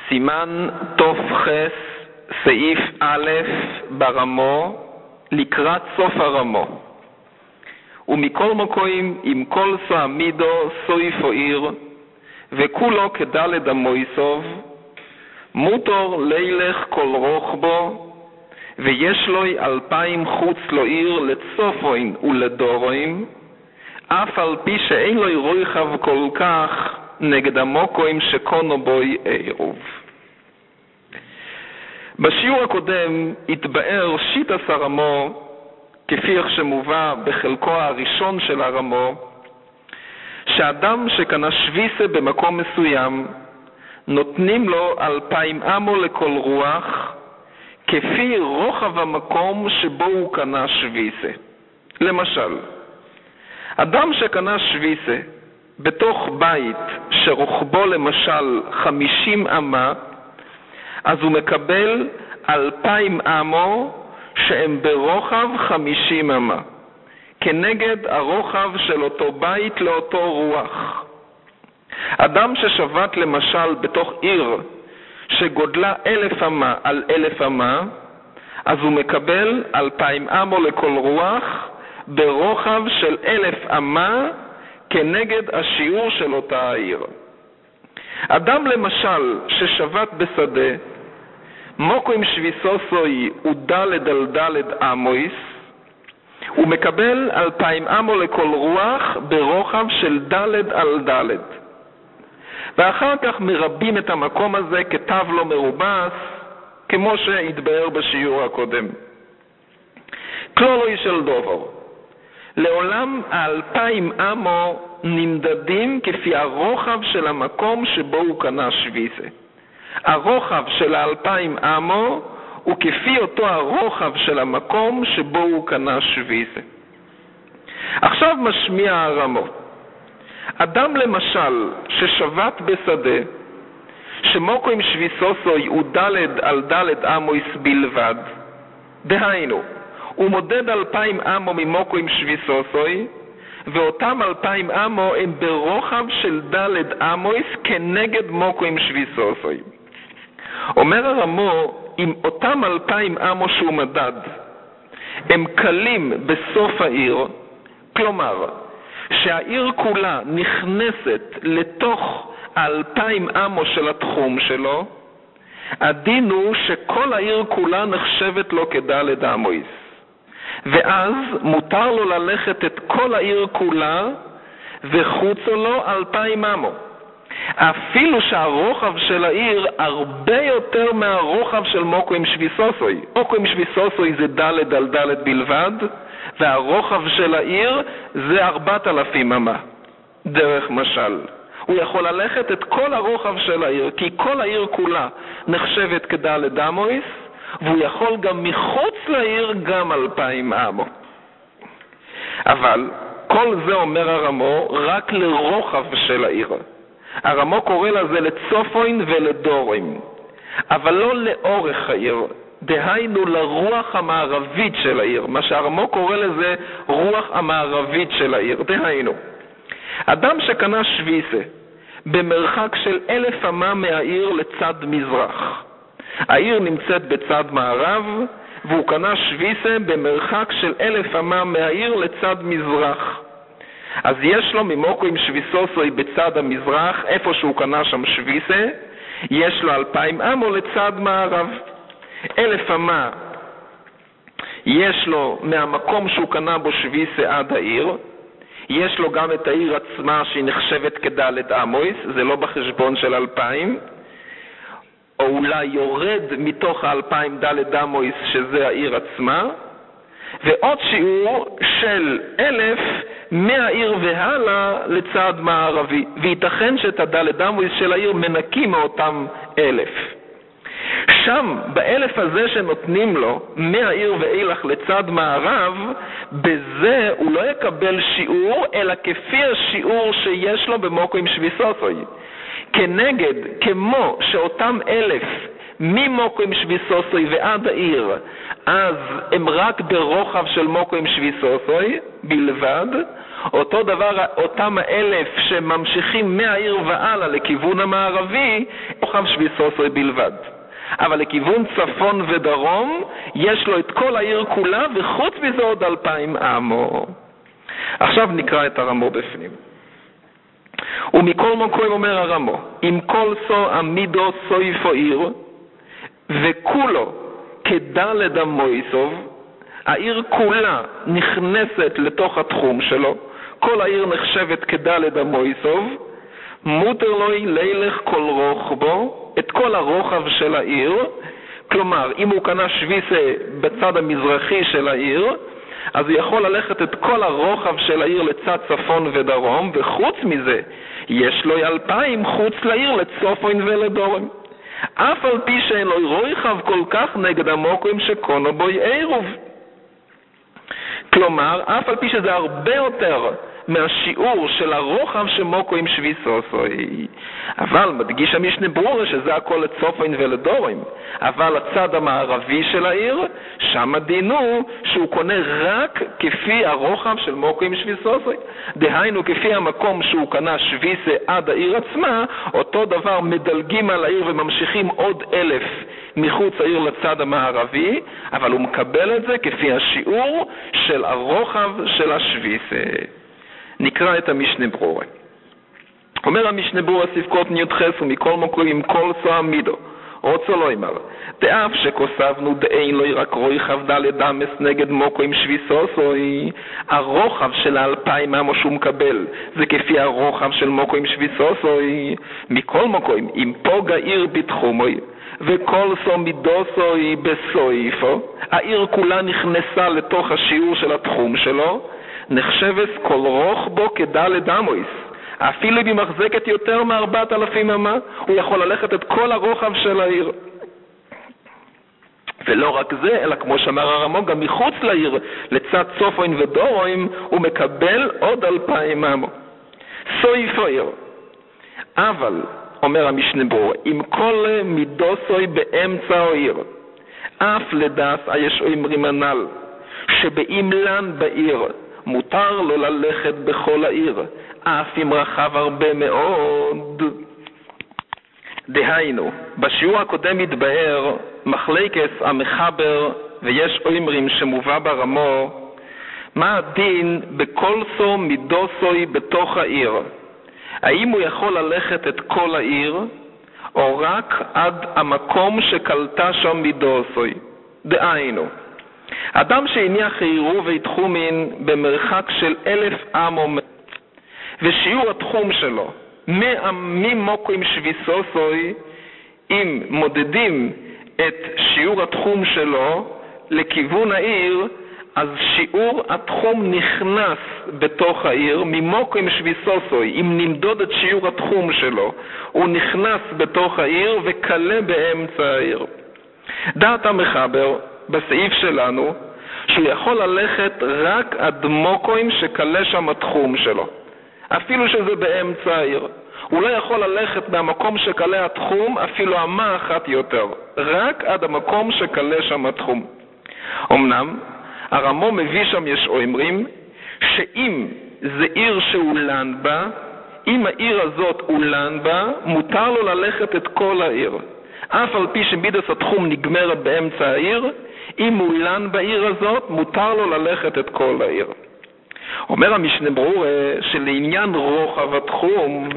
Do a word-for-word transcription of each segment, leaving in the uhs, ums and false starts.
סימן תופחס סעיף א' ברמו לקראת סוף הרמו. ומכל מקוים עם כל סעמידו סויפו עיר וכולו כדלת המויסוב מותר לילך כל רוחבו ויש לו אלפיים חוץ לו עיר לצופוין ולדורוין אף על פי שאין לו רוחב כל כך נגד המוקוים שקונו בוי עירוב. בשיעור הקודם התבאר שיטת הרמו כפי איך שמובא בחלקו הראשון של הרמו, שאדם שקנה שוויסה במקום מסוים נותנים לו אלפיים אמו לכל רוח כפי רוחב המקום שבו הוא קנה שוויסה. למשל, אדם שקנה שוויסה בתוך בית שרוחבו למשל חמישים אמה, אז הוא מקבל אלפיים אמו שהם ברוחב חמישים אמה, כנגד הרוחב של אותו בית לאותו רוח. אדם ששבת למשל בתוך עיר שגודלה אלף אמה על אלף אמה, אז הוא מקבל אלפיים אמו לכל רוח ברוחב של אלף אמה כנגד השיעור של אותה העיר. אדם למשל ששבת בשדה, מוקו עם שביסוסוי ודלת על דלת אמויס, הוא מקבל אלפיים אמו לכל רוח ברוחב של דלת על דלת. ואחר כך מרבים את המקום הזה כתב לו מרובס, כמו שהתבאר בשיעור הקודם. כלולוי של דובר. לעולם האלפיים אמו נמדדים כפי הרוחב של המקום שבו הוא קנה שוויסה. הרוחב של האלפיים אמו הוא כפי אותו הרוחב של המקום שבו הוא קנה שוויסה. עכשיו משמיע הרמו. אדם למשל ששבת בשדה, שמוקו עם שביסוסוי הוא דלת על דלת אמויס בלבד, דהיינו, הוא מודד אלפיים אמו ממוקו עם שביסוסוי, ואותם אלפיים אמו הם ברוחב של דלת אמויס כנגד מוקו עם שביסוסוי. אומר הרמו, אם אותם אלפיים אמו שהוא מדד, הם קלים בסוף העיר, כלומר, שהעיר כולה נכנסת לתוך האלפיים אמו של התחום שלו, הדין הוא שכל העיר כולה נחשבת לו כדלת אמויס. ואז מותר לו ללכת את כל העיר כולה וחוצו לו אלפיים אמו. אפילו שהרוחב של העיר הרבה יותר מהרוחב של מוקו עם שביסוסוי. מוקו עם שביסוסוי זה דלת על דלת בלבד, והרוחב של העיר זה ארבעת אלפים אמה. דרך משל. הוא יכול ללכת את כל הרוחב של העיר, כי כל העיר כולה נחשבת כדלת אמויס, והוא יכול גם מחוץ לעיר גם אלפיים אמו. אבל כל זה אומר הרמו רק לרוחב של העיר. הרמו קורא לזה לצופוין ולדורוין, אבל לא לאורך העיר, דהיינו לרוח המערבית של העיר. מה שהרמו קורא לזה רוח המערבית של העיר, דהיינו אדם שקנה שוויסה במרחק של אלף אמה מהעיר לצד מזרח, העיר נמצאת בצד מערב, והוא קנה שוויסה במרחק של אלף אמה מהעיר לצד מזרח. אז יש לו ממוקו עם שביסוסוי בצד המזרח, איפה שהוא קנה שם שוויסה, יש לו אלפיים אמו לצד מערב. אלף אמה יש לו מהמקום שהוא קנה בו שוויסה עד העיר, יש לו גם את העיר עצמה שהיא נחשבת כדלת אמויס, זה לא בחשבון של אלפיים, או אולי יורד מתוך האלפיים דלת אמויס שזה העיר עצמה, ועוד שיעור של אלף מהעיר והלאה לצד מערבי, וייתכן שאת הדלת אמויס של העיר מנקים מאותם אלף. שם, באלף הזה שנותנים לו מהעיר ואילך לצד מערב, בזה הוא לא יקבל שיעור, אלא כפי השיעור שיש לו במוקו עם שביסוסוי. כנגד, כמו שאותם אלף ממוקו עם שביסוסוי ועד העיר, אז הם רק ברוחב של מוקו עם שביסוסוי בלבד, אותו דבר אותם האלף שממשיכים מהעיר ועלה לכיוון המערבי, רוחב שביסוסוי בלבד. אבל לכיוון צפון ודרום יש לו את כל העיר כולה, וחוץ מזה עוד אלפיים אמו. עכשיו נקרא את הרמו בפנים. ומכל מקום אומר הרמו, אם כל סו עמידו סויפו עיר, וכולו כדלת המויסוב, העיר כולה נכנסת לתוך התחום שלו, כל העיר נחשבת כדלת המויסוב, מותר לו לילך כל רוחבו, את כל הרוחב של העיר, כלומר, אם הוא קנה שביסה בצד המזרחי של העיר, אז הוא יכול ללכת את כל הרוחב של העיר לצד צפון ודרום, וחוץ מזה, יש לו אלפיים חוץ לעיר לצופון ולדורם. אף על פי שאין לו רוחב כל כך נגד המוקרים שקונו בוי עירוב. כלומר, אף על פי שזה הרבה יותר מהשיעור של הרוחב שמוקו עם שביסוסוי. אבל מדגיש המשנה ברורה שזה הכל לצופין ולדורים. אבל הצד המערבי של העיר, שם דינו שהוא קונה רק כפי הרוחב של מוקו עם שביסוסוי. דהיינו כפי המקום שהוא קנה שביסה עד העיר עצמה, אותו דבר מדלגים על העיר וממשיכים עוד אלף מחוץ העיר לצד המערבי, אבל הוא מקבל את זה כפי השיעור של הרוחב של השביסה. נקרא את המשנה ברורה. אומר המשנה ברורה ספקות ניותחס ומכל מקום עם כל סוע מידו. רוצה לא אמר, דאף שכוסבנו דאין לו רק רוי חבדה לדמס נגד מוקו עם שביסוסוי, הרוחב של האלפיים אמו שהוא מקבל, זה כפי הרוחב של מוקו עם שביסוסוי, מכל מקום, אם פוגע עיר בתחומוי, וכל סו מידוסוי בסויפו, העיר כולה נכנסה לתוך השיעור של התחום שלו, נחשבס כל רוח בו כדלת אמויס. אפילו אם היא מחזקת יותר מארבעת אלפים אמה, הוא יכול ללכת את כל הרוחב של העיר. ולא רק זה, אלא כמו שאמר הרמו, גם מחוץ לעיר, לצד צופוין ודורוין, הוא מקבל עוד אלפיים אמו. סויפו עיר. אבל, אומר המשנה ברורה, אם כל מידוסוי באמצע העיר, אף לדס היש אומרים הנ"ל, שבאמלן בעיר, מותר לו ללכת בכל העיר, אף אם רחב הרבה מאוד. דהיינו, בשיעור הקודם התבאר מחלקס המחבר, ויש אומרים שמובא ברמו, מה הדין בכל סו מידוסוי בתוך העיר? האם הוא יכול ללכת את כל העיר, או רק עד המקום שקלטה שם מידוסוי? דהיינו, אדם שהניח עירו והתחומין במרחק של אלף אמו, ושיעור התחום שלו ממוקו עם שביסוסוי, אם מודדים את שיעור התחום שלו לכיוון העיר, אז שיעור התחום נכנס בתוך העיר ממוקו עם שביסוסוי. אם נמדוד את שיעור התחום שלו, הוא נכנס בתוך העיר וקלה באמצע העיר. דעת המחבר בסעיף שלנו, שהוא יכול ללכת רק עד מוקוים שקלה שם התחום שלו, אפילו שזה באמצע העיר. הוא לא יכול ללכת מהמקום שקלה התחום אפילו אמה אחת יותר, רק עד המקום שקלה שם התחום. אמנם הרמו מביא שם, יש אומרים, שאם זה עיר שאולן בה, אם העיר הזאת אולן בה, מותר לו ללכת את כל העיר, אף על פי שמידס התחום נגמרת באמצע העיר. אם אולן בעיר הזאת, מותר לו ללכת את כל העיר. אומר המשנה ברורה שלעניין רוחב התחום,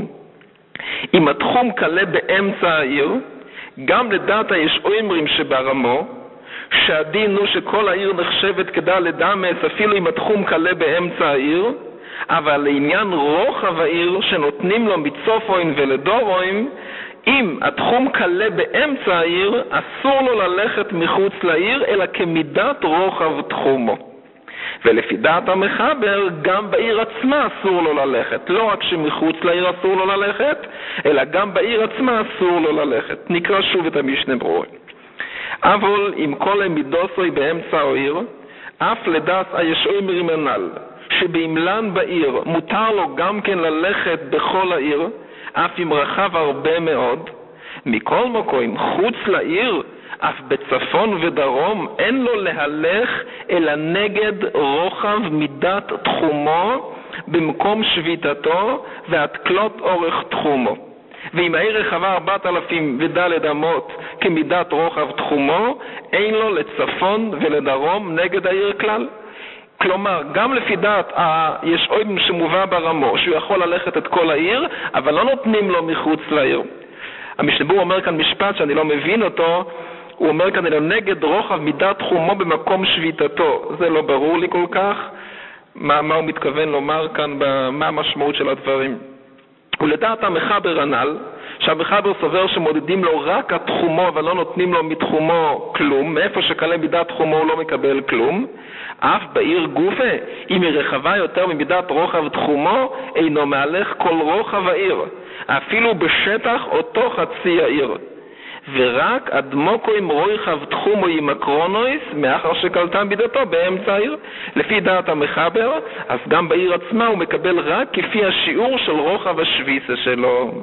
אם התחום קלה באמצע העיר, גם לדעת יש אומרים שברמו, שהדין הוא שכל העיר נחשבת כדלת אמס אפילו אם התחום קלה באמצע העיר, אבל לעניין רוחב העיר שנותנים לו מצופוין ולדורוין, אם התחום קלה באמצע העיר, אסור לו ללכת מחוץ לעיר, אלא כמידת רוחב תחומו. ולפי דעת המחבר, גם בעיר עצמה אסור לו ללכת. לא רק שמחוץ לעיר אסור לו ללכת, אלא גם בעיר עצמה אסור לו ללכת. נקרא שוב את המשנה ברורה. אבל אם כל המידוסוי באמצע העיר, אף לדעת היש אומרים הנ"ל, שבאמלן בעיר מותר לו גם כן ללכת בכל העיר, אף אם רחב הרבה מאוד, מכל מקום חוץ לעיר, אף בצפון ודרום, אין לו להלך אלא נגד רוחב מידת תחומו במקום שביתתו ועד כלות אורך תחומו. ואם העיר רחבה ארבעת אלפים ודלת אמות כמידת רוחב תחומו, אין לו לצפון ולדרום נגד העיר כלל. כלומר, גם לפי דעת יש עוד שמובא ברמו שהוא יכול ללכת את כל העיר, אבל לא נותנים לו מחוץ לעיר. המשנה ברורה אומר כאן משפט שאני לא מבין אותו, הוא אומר כאן נגד רוחב מידת תחומו במקום שביתתו. זה לא ברור לי כל כך מה, מה הוא מתכוון לומר כאן, מה המשמעות של הדברים. ולדעת המחבר הנ"ל, שהמחבר סובר שמודדים לו רק התחומו אבל לא נותנים לו מתחומו כלום, מאיפה שקלה מידת תחומו הוא לא מקבל כלום, אף בעיר גופה, אם היא רחבה יותר ממידת רוחב תחומו, אינו מהלך כל רוחב העיר, אפילו בשטח אותו חצי העיר. ורק אדמוקו עם רוחב תחומו עם הקרונויס, מאחר שקלתם בידתו באמצע העיר. לפי דעת המחבר, אז גם בעיר עצמה הוא מקבל רק כפי השיעור של רוחב השביסה שלו.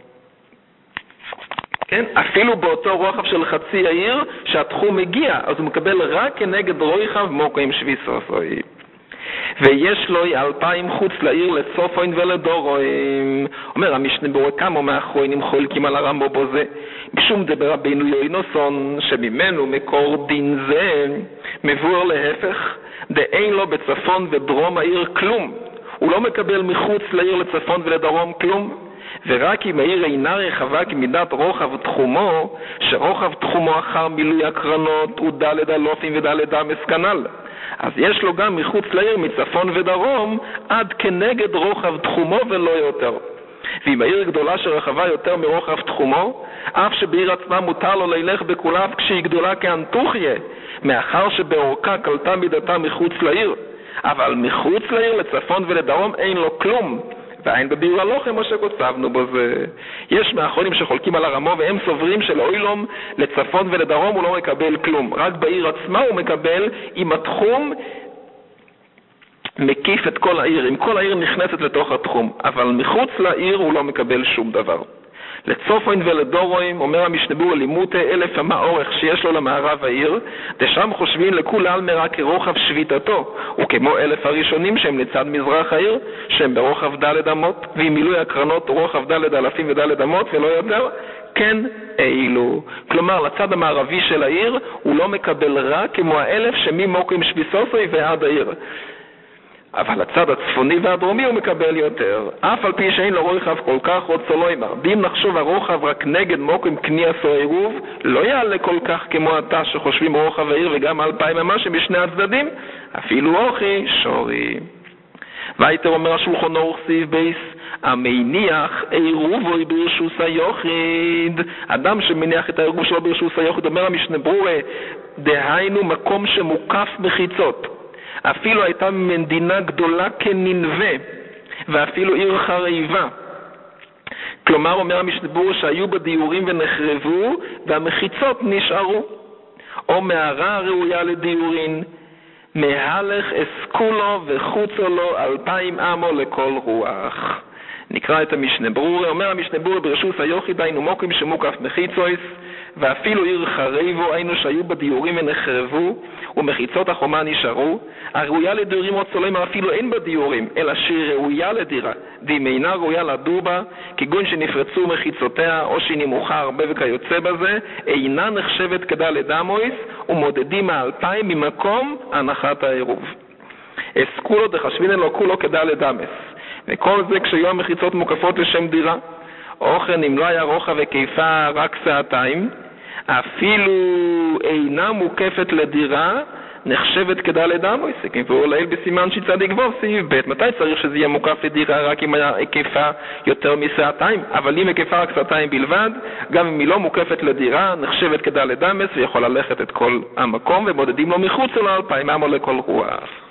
כן? אפילו באותו רוחב של חצי העיר שהתחום מגיע, אז הוא מקבל רק כנגד רוחב מוקו עם שביסה. ויש לו אלפיים חוץ לעיר לצופוין ולדורוין. אומר המשנה ברורה כמה מאחרונים חולקים על הרמב"ם בזה, משום דבר רבינו יוינוסון שממנו מקור דין זה מבואר להפך, דאין לו בצפון ודרום העיר כלום, הוא לא מקבל מחוץ לעיר לצפון ולדרום כלום, ורק אם העיר אינה רחבה כמידת רוחב תחומו, שרוחב תחומו אחר מילוי הקרנות הוא דלת אלופים ודלת אמס כנ"ל, אז יש לו גם מחוץ לעיר מצפון ודרום עד כנגד רוחב תחומו ולא יותר. ואם העיר גדולה שרחבה יותר מרוחב תחומו, אף שבעיר עצמה מותר לו ללך בכולה כשהיא גדולה כאנטוכיה, מאחר שבאורכה קלטה מידתה מחוץ לעיר, אבל מחוץ לעיר לצפון ולדרום אין לו כלום, ואין בביאור הלוחם כמו שקוצבנו בזה. יש מאחרונים שחולקים על הרמו והם סוברים שלאוילום לצפון ולדרום הוא לא מקבל כלום, רק בעיר עצמה הוא מקבל עם התחום מקיף את כל העיר, אם כל העיר נכנסת לתוך התחום, אבל מחוץ לעיר הוא לא מקבל שום דבר. לצופוין ולדורוין אומר המשנה ברורה לימותי אלף אמה אורך שיש לו למערב העיר, דשם חושבים לכול אלמרה כרוחב שביתתו, וכמו אלף הראשונים שהם לצד מזרח העיר, שהם ברוחב דלת אמות, ועם מילוי הקרנות רוחב דלת אלפים ודלת אמות ולא יותר, כן אילו. כלומר לצד המערבי של העיר הוא לא מקבל רק כמו האלף שממוקרים שביסוסוי ועד העיר, אבל הצד הצפוני והדרומי הוא מקבל יותר, אף על פי שאין לו רוחב כל כך רוצה לא אמר. ואם נחשוב הרוחב רק נגד מוקרים כניאס או עירוב, לא יעלה כל כך כמו אתה שחושבים רוחב העיר וגם אלפיים אמה שבשני הצדדים, אפילו אוכי שורי. והייתר אומר השולחון אורך סעיף בייס, המניח עירובוי ברשוס היוחיד, אדם שמניח את העירוב שלו ברשוס היוחיד, אומר המשנה ברורה, דהיינו מקום שמוקף בחיצות, אפילו הייתה מדינה גדולה כננבה, ואפילו עיר חריבה. כלומר, אומר המשנה ברורה שהיו בדיורים ונחרבו, והמחיצות נשארו. או מערה ראויה לדיורין, מהלך אסכולו וחוצו לו אלפיים אמו לכל רוח. נקרא את המשנה ברורה. אומר המשנה ברורה ברשוס היוחיד היינו מוקרים שמוקף מחיצויס, ואפילו עיר חריבו היינו שהיו בדיורים ונחרבו, ומחיצות החומה נשארו. הראויה לדיורים רוצה לומר אפילו אין בדיורים, אלא שהיא ראויה לדירה, ואם אינה ראויה לדור בה, כגון שנפרצו מחיצותיה או שהיא נמוכה הרבה וכיוצא בזה, אינה נחשבת כדלת אמויס, ומודדים האלפיים ממקום הנחת העירוב. אסכולו דחשבינן לו כולו כדלת אמס, וכל זה כשהיו המחיצות מוקפות לשם דירה. אוכן אם לא היה רוחב הקיפה רק שעתיים, אפילו אינה מוקפת לדירה, נחשבת כדלת אמויס, והוא לעיל בסימן שצדיק וו סעיף ב'. מתי צריך שזה יהיה מוקף לדירה? רק אם היה הקיפה יותר משעתיים, אבל אם הקיפה רק שעתיים בלבד, גם אם היא לא מוקפת לדירה, נחשבת כדלת אמויס ויכול ללכת את כל המקום, ומודדים לו מחוץ לאלפיים אמו לכל רוח.